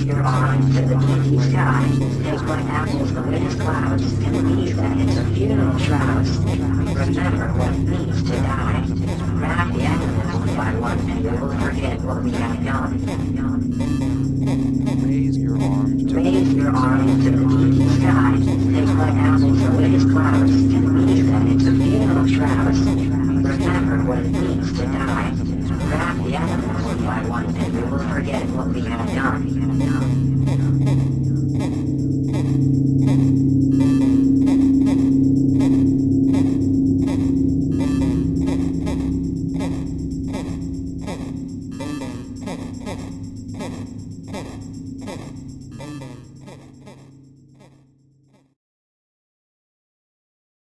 your arms to the misty sky. Take my apples the latest clouds, and believe that it's a funeral shroud. Remember what it means to die. Grab the animals one by one, and you will forget what we have done. Raise your arms to Raise your arms to the misty sky. Take my apples the latest clouds, and believe that it's a funeral shroud. Remember what it means to die. Grab the animals one by one, and you will forget what we have done.